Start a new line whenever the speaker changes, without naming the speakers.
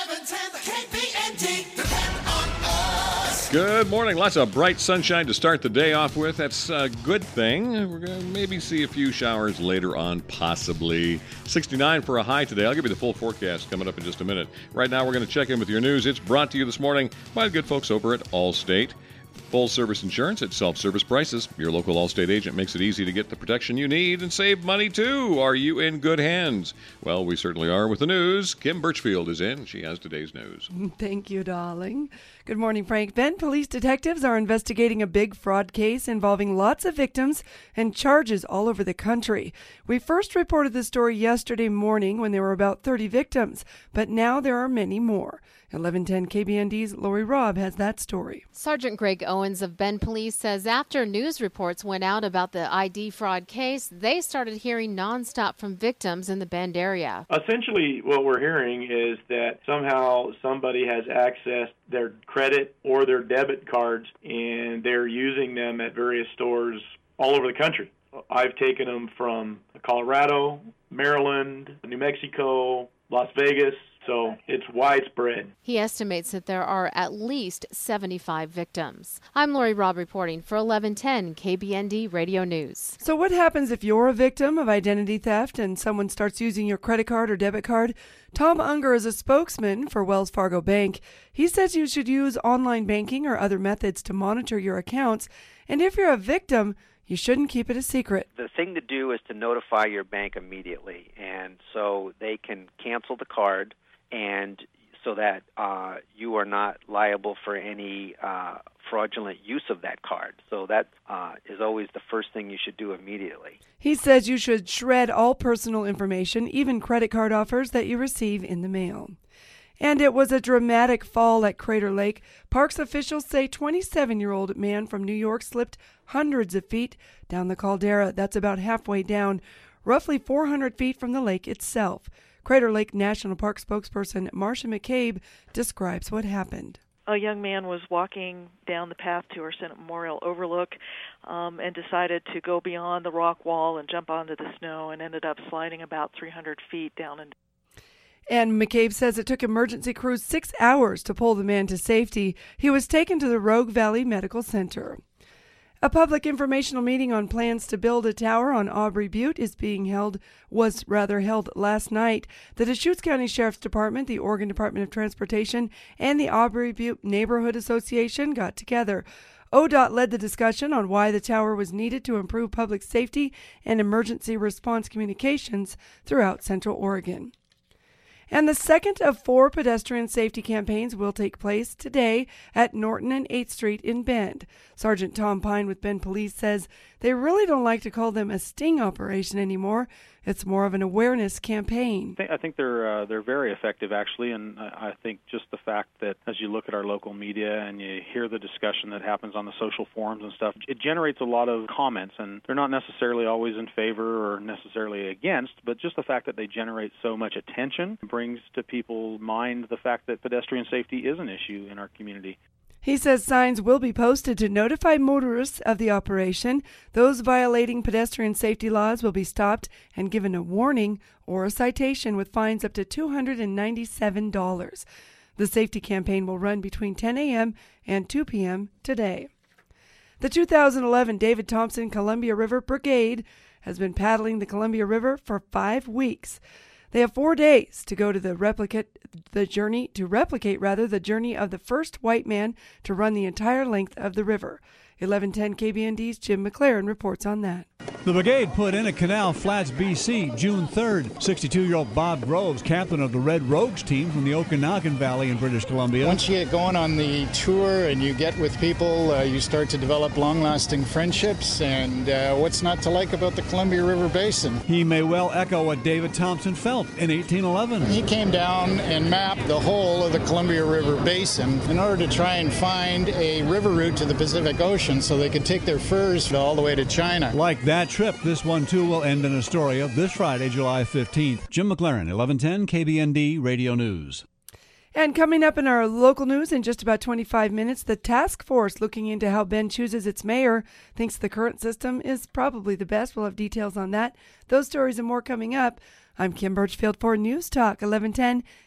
1110 KBND. Depend on us.
Good morning. Lots of bright sunshine to start the day off with. That's a good thing. We're going to maybe see a few showers later on, possibly. 69 for a high today. I'll give you the full forecast coming up in just a minute. Right now, we're going to check in with your news. It's brought to you this morning by the good folks over at Allstate. Full-service insurance at self-service prices. Your local Allstate agent makes it easy to get the protection you need and save money, too. Are you in good hands? Well, we certainly are with the news. Kim Birchfield is in. She has today's news.
Thank you, darling. Good morning, Frank. Bend police detectives are investigating a big fraud case involving lots of victims and charges all over the country. We first reported the story yesterday morning when there were about 30 victims, but now there are many more. 1110 KBND's Lori Robb has that story.
Sergeant Greg Owens of Bend Police says after news reports went out about the ID fraud case, they started hearing nonstop from victims in the Bend area.
Essentially, what we're hearing is that somehow somebody has accessed their credit or their debit cards, and they're using them at various stores all over the country. I've taken them from Colorado, Maryland, New Mexico, Las Vegas. So it's widespread.
He estimates that there are at least 75 victims. I'm Lori Robb reporting for 1110 KBND Radio News.
So what happens if you're a victim of identity theft and someone starts using your credit card or debit card? Tom Unger is a spokesman for Wells Fargo Bank. He says you should use online banking or other methods to monitor your accounts. And if you're a victim, you shouldn't keep it a secret.
The thing to do is to notify your bank immediately, and so they can cancel the card, and so that you are not liable for any fraudulent use of that card. So that is always the first thing you should do immediately.
He says you should shred all personal information, even credit card offers that you receive in the mail. And it was a dramatic fall at Crater Lake. Parks officials say 27-year-old man from New York slipped hundreds of feet down the caldera. That's about halfway down, roughly 400 feet from the lake itself. Crater Lake National Park spokesperson Marcia McCabe describes what happened.
A young man was walking down the path to our Senate Memorial Overlook and decided to go beyond the rock wall and jump onto the snow and ended up sliding about 300 feet down.
And McCabe says it took emergency crews 6 hours to pull the man to safety. He was taken to the Rogue Valley Medical Center. A public informational meeting on plans to build a tower on Aubrey Butte was held last night. The Deschutes County Sheriff's Department, the Oregon Department of Transportation, and the Aubrey Butte Neighborhood Association got together. ODOT led the discussion on why the tower was needed to improve public safety and emergency response communications throughout Central Oregon. And the second of 4 pedestrian safety campaigns will take place today at Norton and 8th Street in Bend. Sergeant Tom Pine with Bend Police says they really don't like to call them a sting operation anymore. It's more of an awareness campaign.
I think they're very effective, actually, and I think just the fact that as you look at our local media and you hear the discussion that happens on the social forums and stuff, it generates a lot of comments, and they're not necessarily always in favor or necessarily against, but just the fact that they generate so much attention brings to people's mind the fact that pedestrian safety is an issue in our community.
He says signs will be posted to notify motorists of the operation. Those violating pedestrian safety laws will be stopped and given a warning or a citation with fines up to $297. The safety campaign will run between 10 a.m. and 2 p.m. today. The 2011 David Thompson Columbia River Brigade has been paddling the Columbia River for 5 weeks. They have 4 days to go to replicate the journey of the first white man to run the entire length of the river. 1110 KBND's Jim McLaren reports on that.
The brigade put in at Canal Flats, BC, June 3rd. 62-year-old Bob Groves, captain of the Red Rogues team from the Okanagan Valley in British Columbia.
Once you get going on the tour and you get with people, you start to develop long-lasting friendships. And what's not to like about the Columbia River Basin?
He may well echo what David Thompson felt in 1811.
He came down and mapped the whole of the Columbia River Basin in order to try and find a river route to the Pacific Ocean so they could take their furs all the way to China.
Like that trip, this one too will end in Astoria this Friday, July 15th. Jim McLaren, 1110 KBND Radio News.
And coming up in our local news in just about 25 minutes, the task force looking into how Bend chooses its mayor thinks the current system is probably the best. We'll have details on that. Those stories and more coming up. I'm Kim Birchfield for News Talk 1110